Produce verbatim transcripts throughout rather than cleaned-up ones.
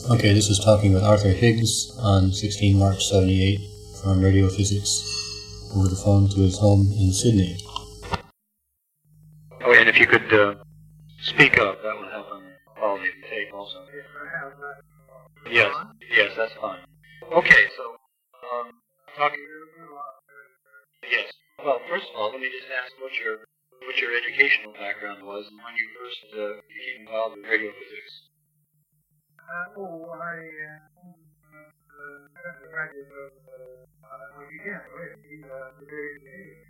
Okay, this is Talking with Arthur Higgs on sixteen March seventy-eight from Radio Physics over the phone to his home in Sydney. Oh, and if you could uh, speak up, that would help on the quality of the tape also. Yes, yes, that's fine. Okay, so, um, talking... Yes. Well, first of all, let me just ask what your what your educational background was and when you first uh, became involved with radio physics. Uh, oh, I uh, uh, graduate of uh, we began with uh, the very beginning.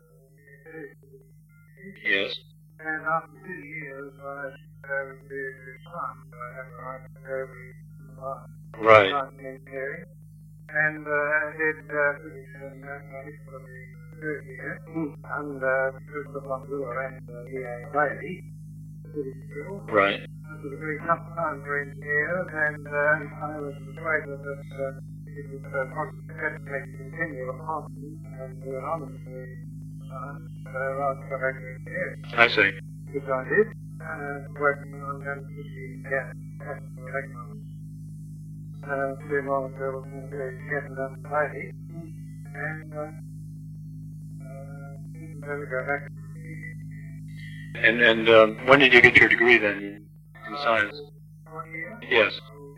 Yes. And after two years, I was very son. I have a right very Right. engineering, and uh, did uh, physics and mathematics for the third year, and uh, took the one Brewer and the V A Bailey physics school. Right. It was a very tough time for engineers, and uh, I was persuaded that uh, it was uh, possible to make continue upon and do it honestly uh, rather than regular engineering. I see. Which I did, uh, working on them to see gas and electrons. Uh, doing all the girls and getting them tidy, and uh, uh, then we go back. And and um, when did you get your degree then in science? One year. Yes.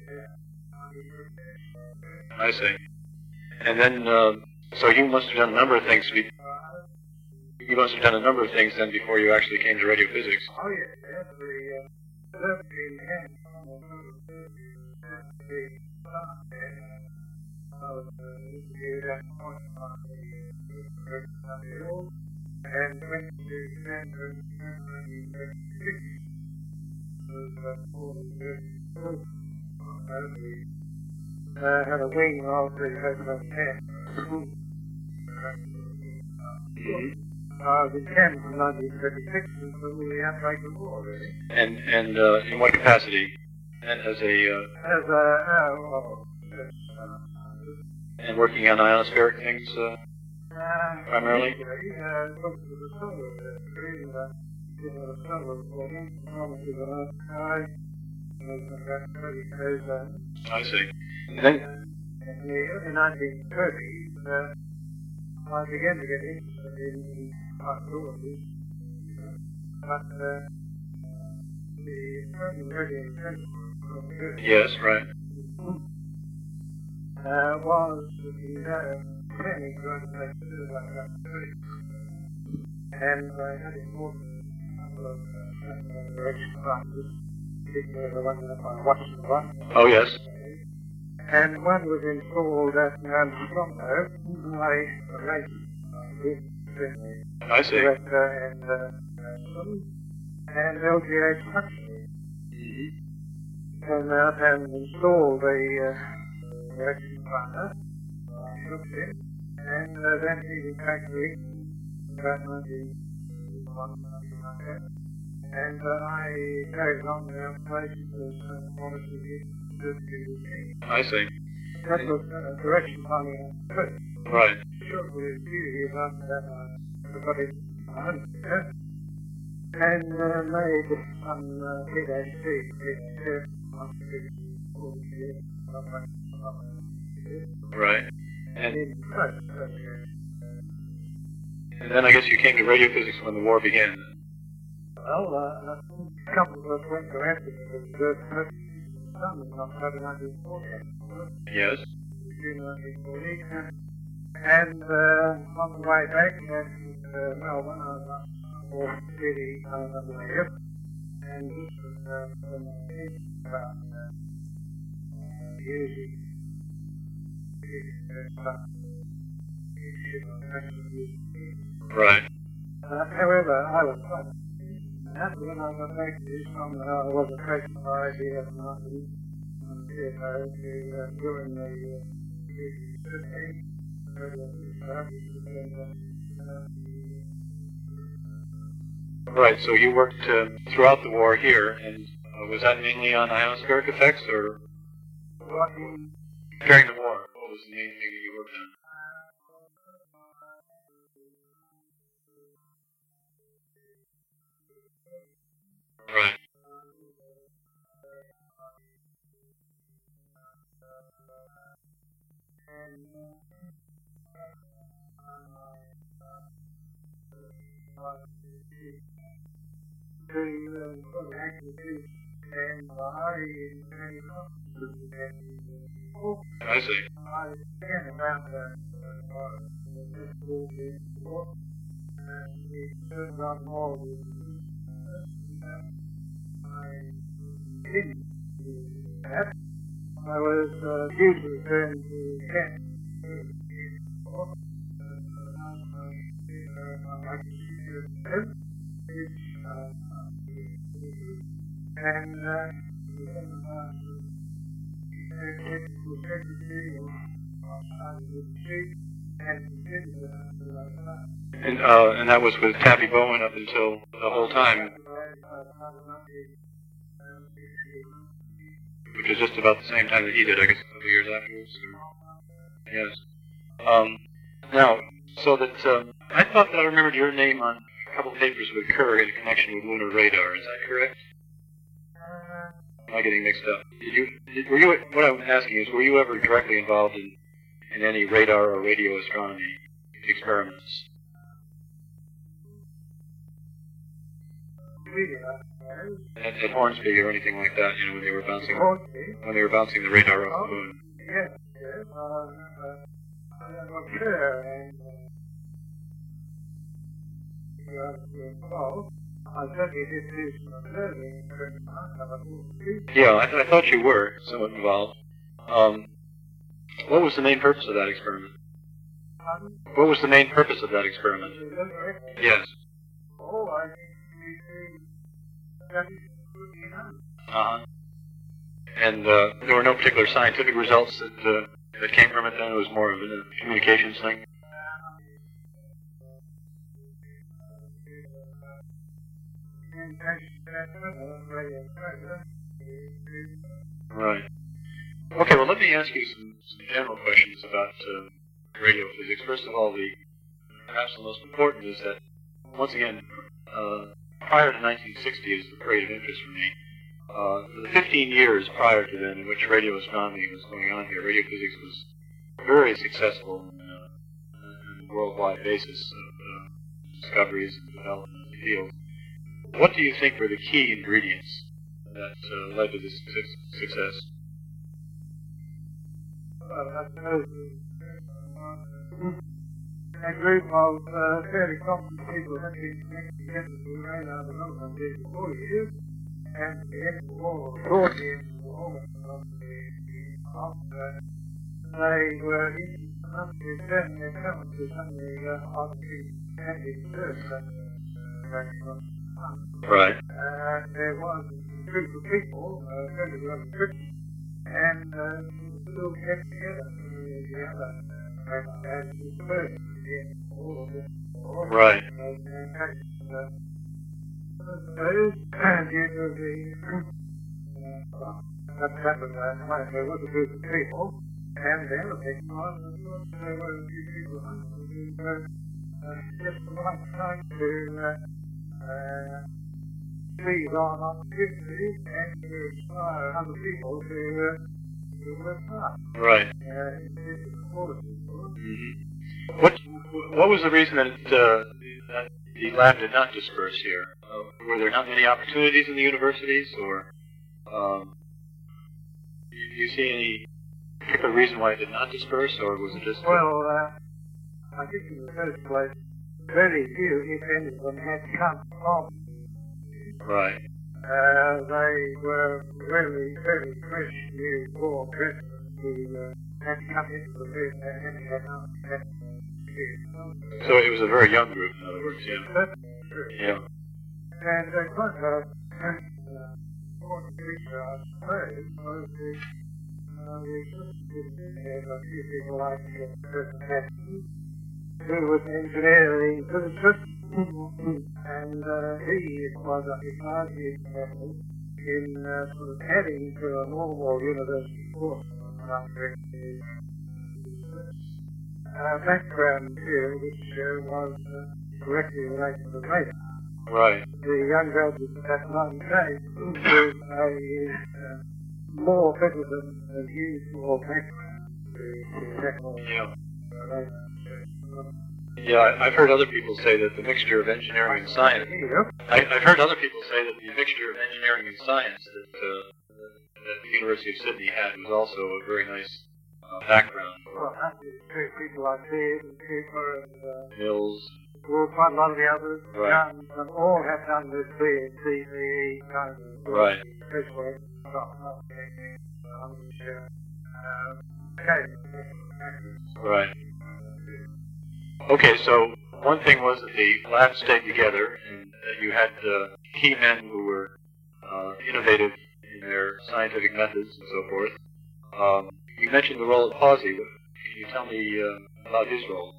I see. And then, uh, so you must have done a number of things. Be- you must have done a number of things then before you actually came to radio physics. Oh yes, yes. The uh, in hand. And went to Stanford in nineteen thirty-six. Uh, had a wing of the President ten. Uh, the ten from nineteen thirty-six until the outbreak of war, really. And and uh, in what capacity? And as a uh, As a, uh, well, uh, and working on ionospheric things uh, uh, primarily. Uh, looked at the solar, uh, creating a, you know, the solar reporting, normally the last sky, and about thirty days, uh, I see. And then, in the early nineteen thirties, uh, I began to get interested in the possibilities, but uh, the certain radio principle yes, right. uh, was the uh, many drugs I stood like about thirty, and I had important couple of uh, direction classes, particularly the one that I watched the one. Oh, yes. And one was installed at Mount Strombo. I arranged with the I see. director and uh, and L G H Huxley. Came out and installed a uh, direction planner. I looked in, and uh, then he was factory about nineteen one, something like that. And uh, I carried on the operation as uh, one of the I see. That was uh, direction planning first. Right. Shortly a few years after that, I got it uh, and uh, made some uh, P H D, Right. And, in first, uh, and then I guess you came to radio physics when the war began. well, uh, a couple of us went to Africa with the something in October nineteen forty. Yes. June nineteen forty. And uh, on the way back at uh, Melbourne, I was up for City on the way up. And this was uh, when I think about uh, using Right. uh, however, I was fine. After when I got back to this one, I was a question of my idea of marketing. To uh, during the uh, Right, so you worked uh, throughout the war here, and uh, was that mainly on ionospheric effects, or during the war? What was the main thing that you worked on? Right. to uh, sort of actually do and I I see. I stand around the this school before and we turned on more of I didn't do that. I was uh, due to return to Kent. And uh, and uh, and that was with Taffy Bowen up until the whole time, which was just about the same time that he did, I guess, a couple years afterwards. Or, yes. Um, now, so that um, I thought that I remembered your name on a couple papers with Kerr in connection with lunar radar. Is that correct? Am I getting mixed up? Did you? Did, were you? What I'm asking is, were you ever directly involved in in any radar or radio astronomy experiments? At, at Hornsby or anything like that, you know, when they were bouncing when they were bouncing the radar off the moon. Yes, yes. Uh, uh, I was there, and uh, I certainly did do some observing. Yeah, I, th I thought you were somewhat involved. Um, what was the main purpose of that experiment? What was the main purpose of that experiment? Yes. Oh, I Uh-huh. And uh, there were no particular scientific results that uh, that came from it then? It was more of a communications thing? Right. Okay, well, let me ask you some, some general questions about uh, radio physics. First of all, the perhaps the most important is that, once again, uh, prior to nineteen sixty is the period of interest for me. Uh, the fifteen years prior to then in which radio astronomy was going on here, radio physics was very successful on uh, a worldwide basis of uh, discoveries and development in the field. What do you think were the key ingredients that uh, led to this su success? Well, I suppose a group of uh, fairly competent people had been connected together to arrange our development in four years, and the end of the war, toward the end of the war, after they were in enough to turn their talent to some of the uh, artificial handy research that uh, Right. Uh, there was a group of people, uh, fairly well equipped, and uh, still kept together with the other, and as dispersed in all of this. Right. And in fact, uh, those, due to the, uh, that happened last night, there was a group of people, and the other thing was, there were a few people who were uh, just the right time to uh, Uh, trees on opportunities and to inspire other people to, uh, to work hard. Right. Uh, mm-hmm. What What was the reason that, it, uh, that the lab did not disperse here? Uh, were there not many opportunities in the universities, or um, do you see any particular reason why it did not disperse, or was it just? Well, uh, I think in the first place, very few, if any of them, had come from. Right. Uh, they were really, very fresh, new, born residents who uh, had come into the room and had not had So it was a very young group, in other words, yeah. Yeah. And uh, quite a important feature, I suppose, was the uh, we had a few people like uh, Person Haskins, who was an engineering physicist, and uh, he was a largely interested in uh, sort of adding to a normal university course after his uh, background field, which uh, was uh, directly related to radar. Right. The young graduate at that time was a uh, more better than the usual background to technology. Yeah. Yeah, I- I've heard other people say that the mixture of engineering and science. Here you go. I, I've heard other people say that the mixture of engineering and science that, uh, that the University of Sydney had was also a very nice uh, background for Well, actually, two people like Beard and Cooper and uh, Mills. well, quite a lot of the others. Right. Done, and all have done this B and C V E kind of Right. this work. Um, yeah. Um, okay. Right. Okay, so one thing was that the lab stayed together and that you had uh, key men who were uh, innovative in their scientific methods and so forth. Um, you mentioned the role of Pawsey. Can you tell me uh, about his role?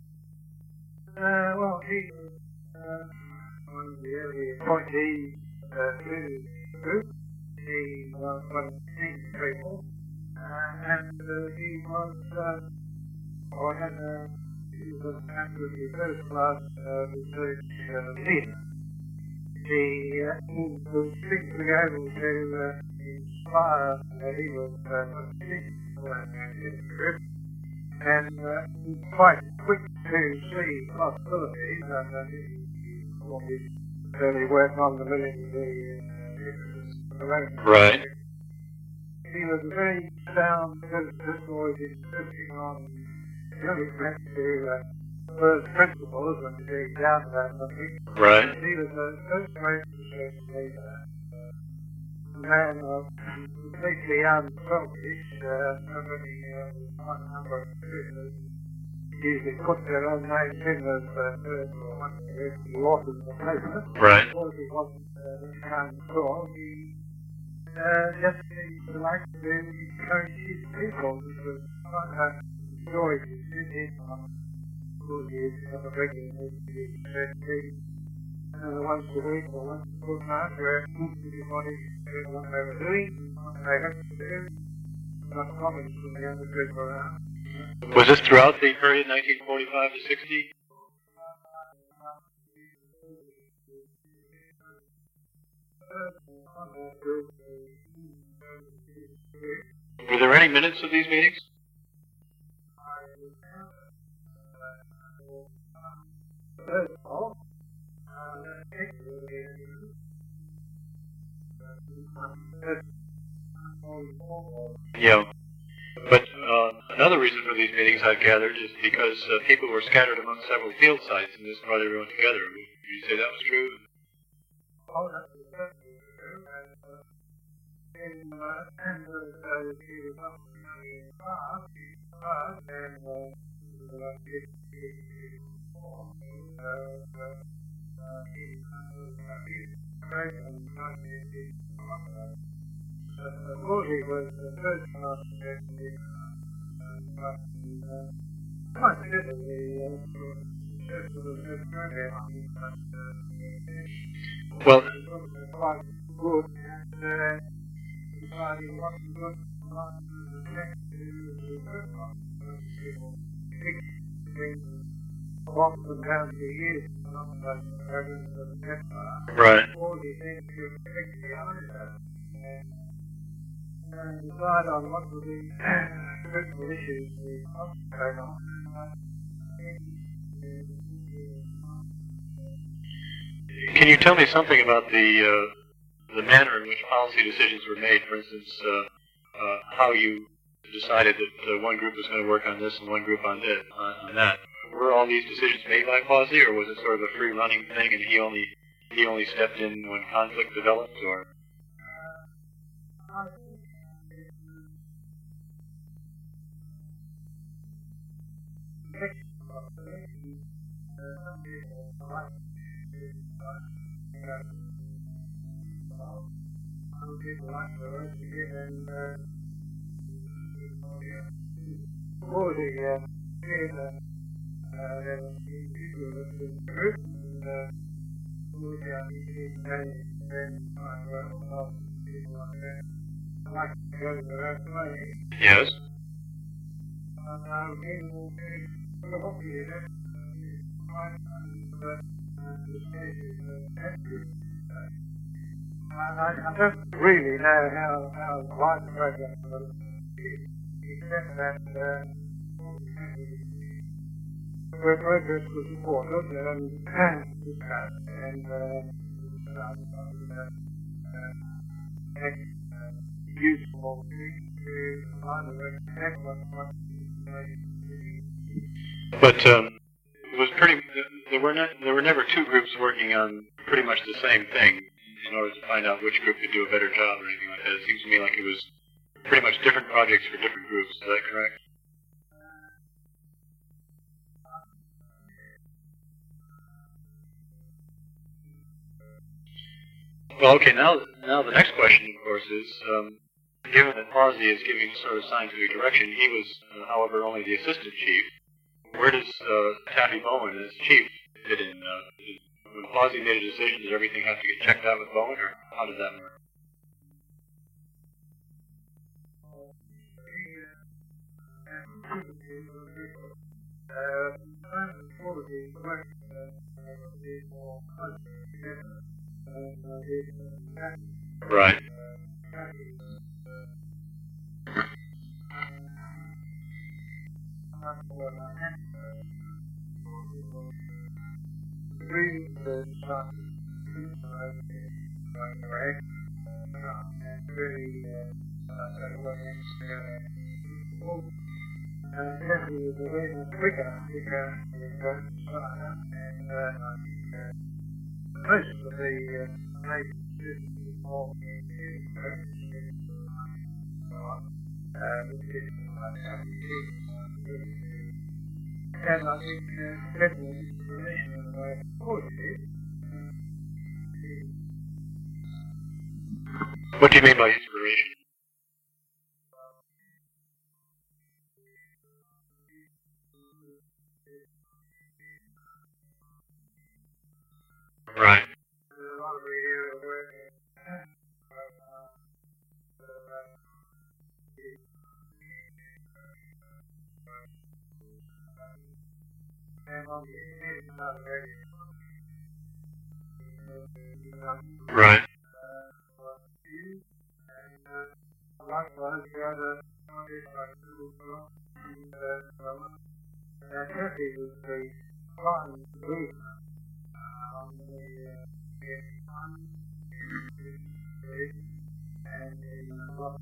Uh, well, he was uh, one of the early appointees uh, to the group. He was one of the senior people, uh, and uh, he was, uh, or had a, he was absolutely first class uh, research uh, leader. He, uh, he was particularly able to uh, inspire, uh, he was uh, in the group, and uh, he's quite quick to see possibilities, and uh, he always really worked on the million of the uh, Right. He was a very sound physicist, always insisting on getting back to uh, first principles when you dig down to that something. Right. He was a first-rate research leader, a man of completely unselfish, uh, nobody uh, quite a number of prisoners usually put their own names in as uh, first or one of the authors of the paper. Right. Because he wasn't uh, this kind of sort, he uh, just seemed to like to encourage his people, which was quite a joy to sit in on. Because he was a regular meeting, uh, once a week or once a fortnight, where everybody said what they were doing, what they had to do, not comments from the other people around. Was this throughout the period nineteen forty-five to sixty? Were there any minutes of these meetings? First of all, Yeah. But uh, another reason for these meetings, I've gathered, is because uh, people were scattered among several field sites, and this brought everyone together. Would you say that was true? all that was certainly true, and uh, in uh, and uh, he was up in the class, class, and uh, he was like this, uh, uh, he was great and not easy. Uh, Morley was the first class in the but uh, quite literally uh, just was a good program, but uh, Well, quite good, and uh, deciding what to do, what to connect to the first one. People fixing what was down to years, not like programs of the next one. right. All these things to fix the other, and decide on what will be critical issues we concentrate on. Can you tell me something about the uh, the manner in which policy decisions were made? For instance, uh, uh, how you decided that uh, one group was going to work on this and one group on this, on, on that. Were all these decisions made by Pawsey, or was it sort of a free running thing, and he only he only stepped in when conflict developed, or? For the uh, theatre, uh, there were people that were in the group, and uh, for the uh, then I worked with lots of people like that. I like to go their own way. Yes. And I was able to put a hobby in it, and uh, the stage is uh, I, I, I don't really know how, how wide the program was, except that uh, where progress was reported and discussed and uh, useful to find a excellent one. But um, it was pretty. There were not. There were never two groups working on pretty much the same thing in order to find out which group could do a better job or anything like that. It seems to me like it was pretty much different projects for different groups. Is that correct? Well, okay. Now, now the next question, of course, is um, given that Pawsey is giving sort of scientific direction, he was, uh, however, only the assistant chief. Where does uh, Taffy Bowen as chief fit in? Uh, did, when Pawsey made a decision, does everything have to get checked out with Bowen, or how did that work? Right. Most of the and I think uh, definitely information in the way of poetry. What do you mean by inspiration? Right. There's a lot of radio work and on the internet, not radio. Right. Likewise, the other artists like Google and uh, Turkey was the flying movement on the and the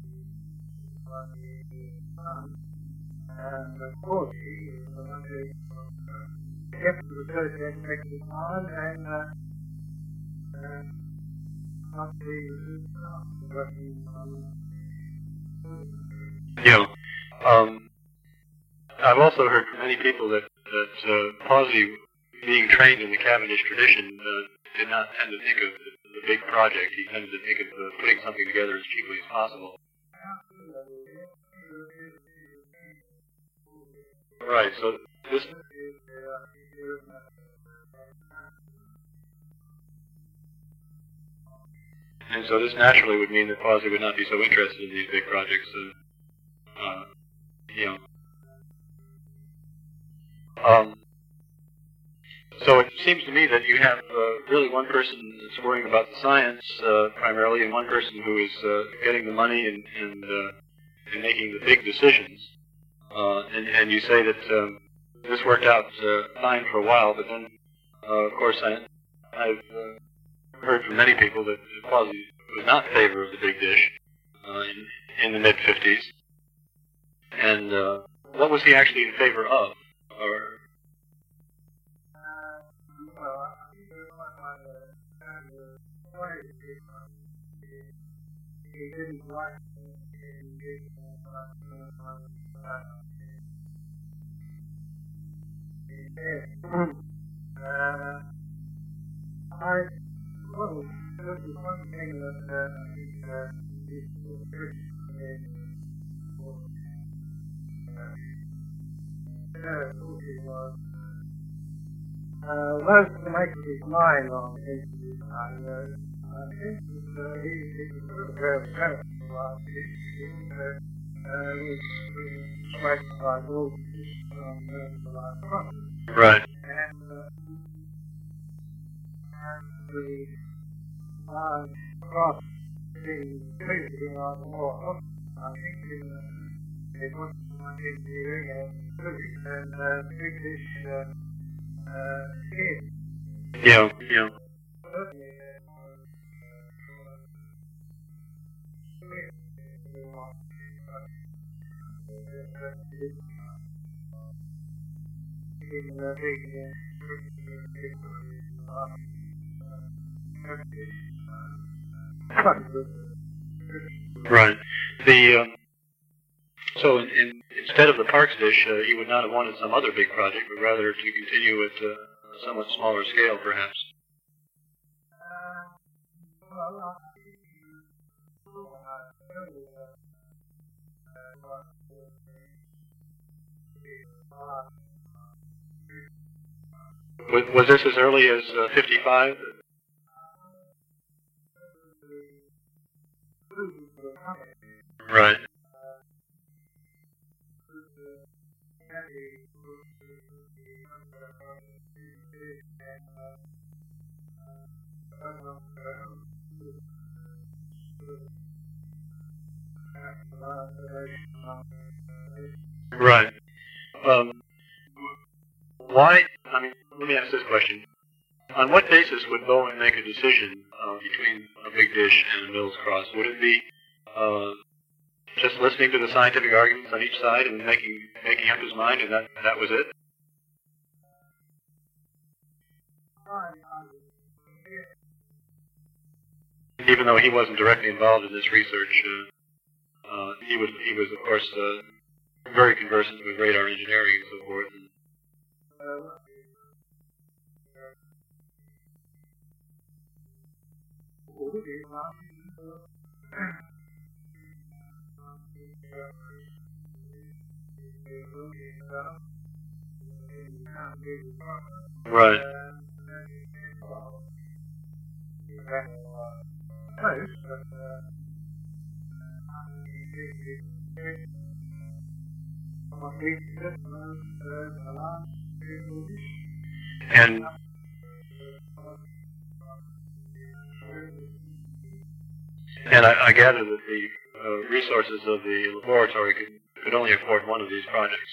and of course he was the one who kept the research aspect of time and uh, uh, not the working on. Yeah. Um, I've also heard from many people that that uh, Pawsey, being trained in the Cavendish tradition, uh, did not tend to think of the, the big project. He tended to think of uh, putting something together as cheaply as possible. Right. So this. And so this naturally would mean that Pawsey would not be so interested in these big projects. Uh, uh, you know. Um, so it seems to me that you have uh, really one person that's worrying about the science uh, primarily, and one person who is uh, getting the money and and, uh, and making the big decisions. Uh, and, and you say that um, this worked out uh, fine for a while, but then, uh, of course, I, I've uh, heard from many people that Pawsey was not in favor of the big dish uh, in, in the mid fifties. And uh, what was he actually in favor of? Or he didn't like uh, I, well, this is one thing that uh, is uh, good was uh, most to make up his mind on things. I think that uh, he was very clever. Uh, was striking by rules from the last month. right. And, uh, and the large cross being treated on the wall, I think in the It was engineering and physics and uh, big dish uh, uh, kid. Yeah, yeah. Certainly. In the big Right. The um, so in, in, instead of the Parks dish, uh, you would not have wanted some other big project, but rather to continue at uh, a somewhat smaller scale, perhaps. Was, was this as early as uh, fifty-five? Right. Right. Um, why, I mean, let me ask this question. On what basis would Boeing make a decision uh, between a big dish and a Mills Cross? Would it be uh, just listening to the scientific arguments on each side and making making up his mind, and that that was it? Even though he wasn't directly involved in this research, uh, uh, he was he was of course uh, very conversant with radar engineering and so forth. Right. And and I, I gather that the uh, resources of the laboratory could, could only afford one of these projects.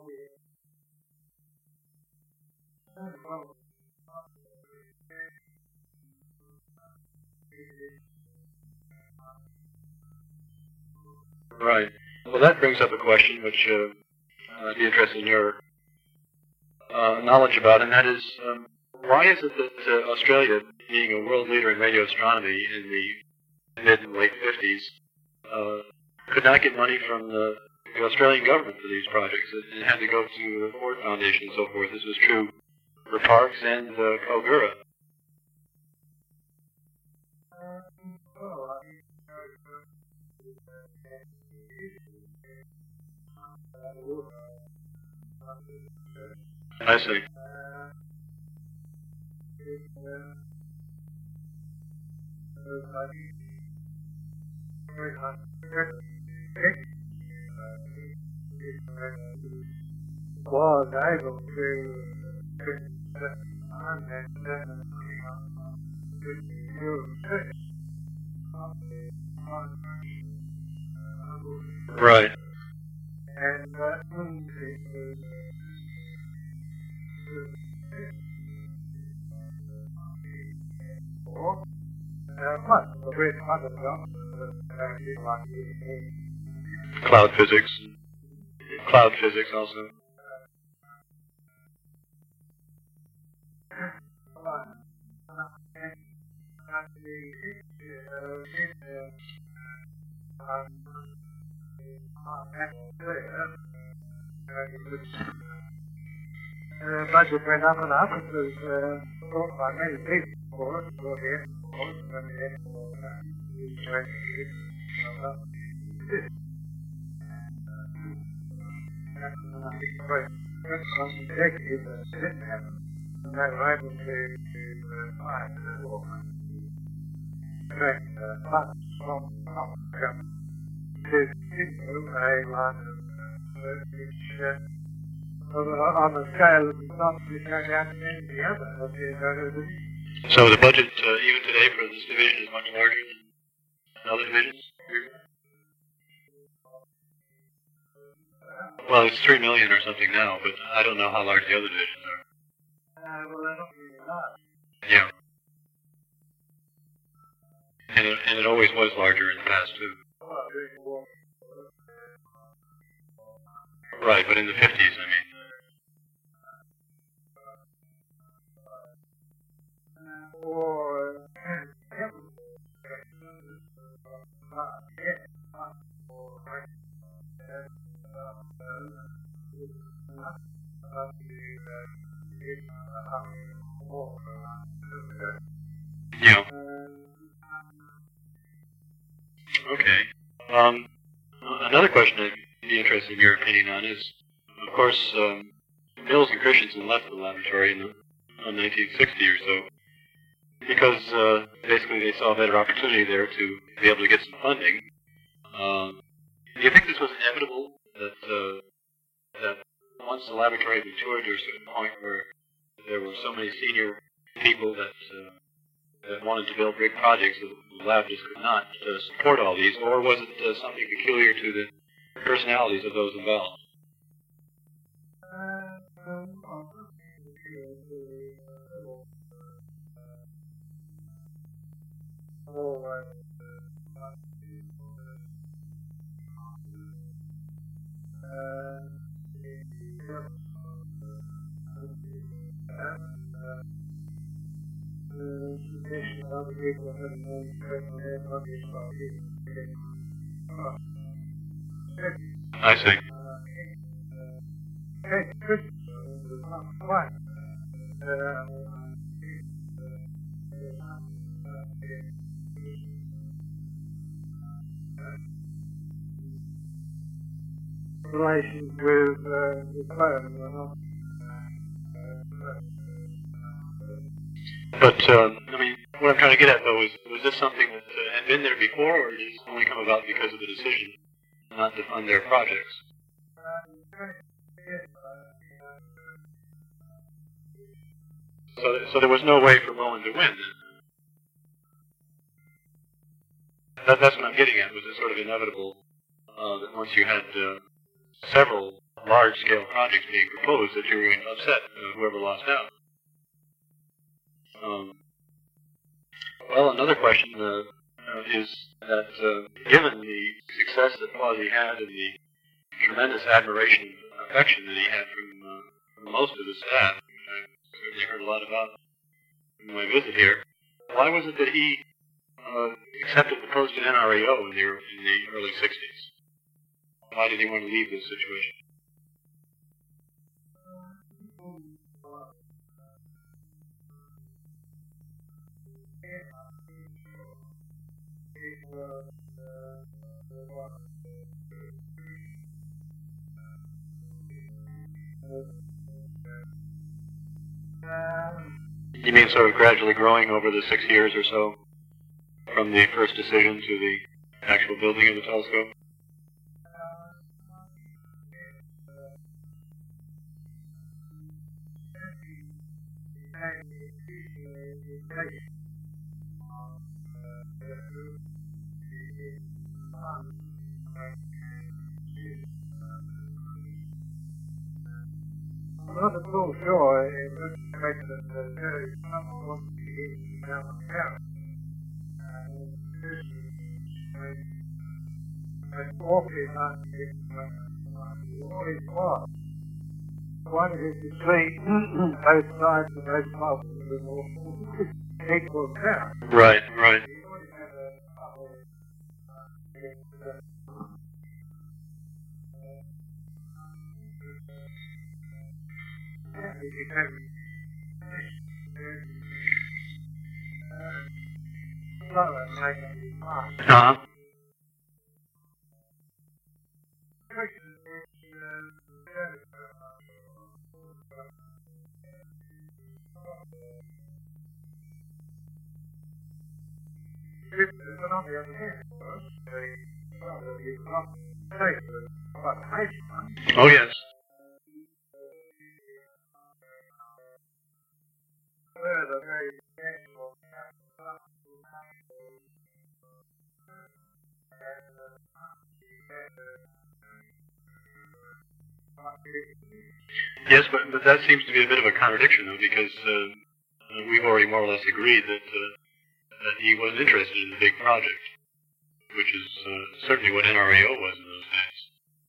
Right. Well, that brings up a question which uh, I'd be interested in your uh, knowledge about, and that is, um, why is it that uh, Australia, being a world leader in radio astronomy in the mid and late fifties, uh, could not get money from the, the Australian government for these projects? It, it had to go to the Ford Foundation and so forth. This was true for Parks and uh, Kogarah. I see. Was able to Right. And uh, Cloud physics. Cloud physics also. Uh, budget went up and up. It was uh, thought by many people for it, for the air force, and the air force used to execute some executive that didn't happen, and they were able to, to uh, find the war. In fact, uh, funds from the government to continue a line of work which uh, on the scale of not to go down to any of the other of the other. So the budget, uh, even today, for this division is much larger than other divisions? Well, it's three million or something now, but I don't know how large the other divisions are. Uh, well, they're not really large. Yeah. And it, and it always was larger in the past, too. Well, during the war. Right, but in the fifties, I mean. Or, yeah. Okay. Um, another question I'd be interested in your opinion on is, of course, um, Mills and Christensen left the laboratory in, the, in nineteen sixty or so because uh, basically they saw a better opportunity there to be able to get some funding. Um, do you think this was inevitable that uh, that once the laboratory had matured to a certain point where there were so many senior people that uh, that wanted to build big projects that the lab just could not uh, support all these, or was it uh, something peculiar to the personalities of those involved? I see. Relations with uh, with players or not. But, um, I mean, what I'm trying to get at, though, is was this something that uh, had been there before, or did it only come about because of the decision not to fund their projects? So, so there was no way for Mullen to win, then? That, that's what I'm getting at. Was it sort of inevitable uh, that once you had uh, several large-scale projects being proposed that you were going to upset uh, whoever lost out? Um, well, another question uh, uh, is that uh, given the success that Plausi had and the tremendous admiration and affection that he had from, uh, from most of the staff, which I certainly heard a lot about in my visit here, why was it that he uh, accepted the post at N R A O in the, in the early sixties? Why did he want to leave this situation? You mean sort of gradually growing over the six years or so, from the first decision to the actual building of the telescope? I'm not at all sure in this case that the Jerry Trump wants to be down the town. And awfully not always was. One is to see both sides of both puzzles in an equal town. Right, right. Uh-huh. Oh, yes. Yes, but, but that seems to be a bit of a contradiction, though, because uh, we've already more or less agreed that, uh, that he wasn't interested in the big project, which is uh, certainly what N R A O was in those days.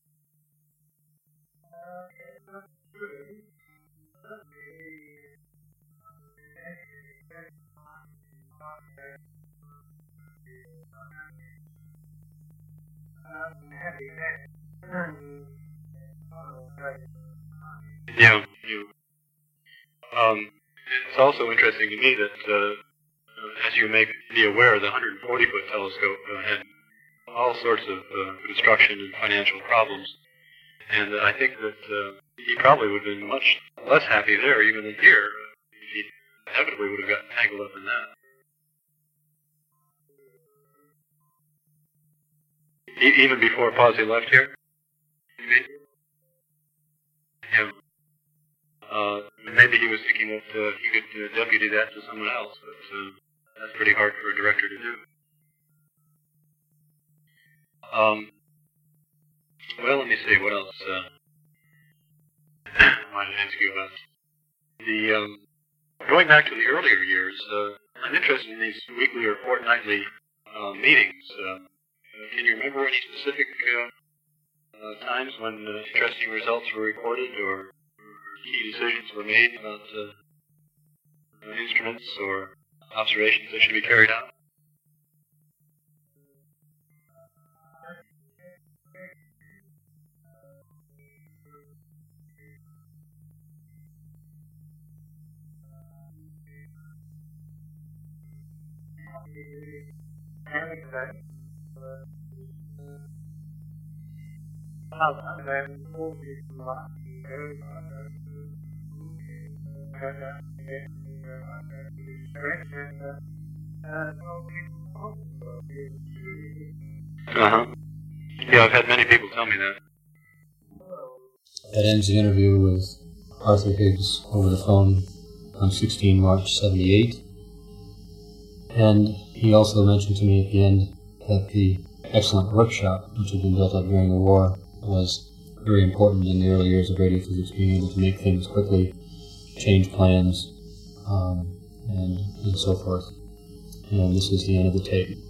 Yeah, you. Um, it's also interesting to me that, uh, as you may be aware, the one hundred forty foot telescope uh, had all sorts of uh, construction and financial problems, and uh, I think that uh, he probably would have been much less happy there even than here. He inevitably would have gotten tangled up in that. E- even before Pawsey left here? You mean? Yeah. Uh, maybe he was thinking that uh, he could uh, deputy that to someone else, but uh, that's pretty hard for a director to do. Um, well, let me see, what else uh, I might ask you about. The, um, going back to the earlier years, uh, I'm interested in these weekly or fortnightly uh, meetings. Uh, can you remember any specific uh, uh, times when uh, interesting results were recorded or key decisions were made about uh, instruments or observations that should be carried out? Uh-huh. Yeah, I've had many people tell me that. That ends the interview with Arthur Higgs over the phone on sixteen March seventy-eight. And he also mentioned to me at the end that the excellent workshop, which had been built up during the war, was very important in the early years of radio physics, being able to make things quickly, change plans, um, and, and so forth. And this is the end of the tape.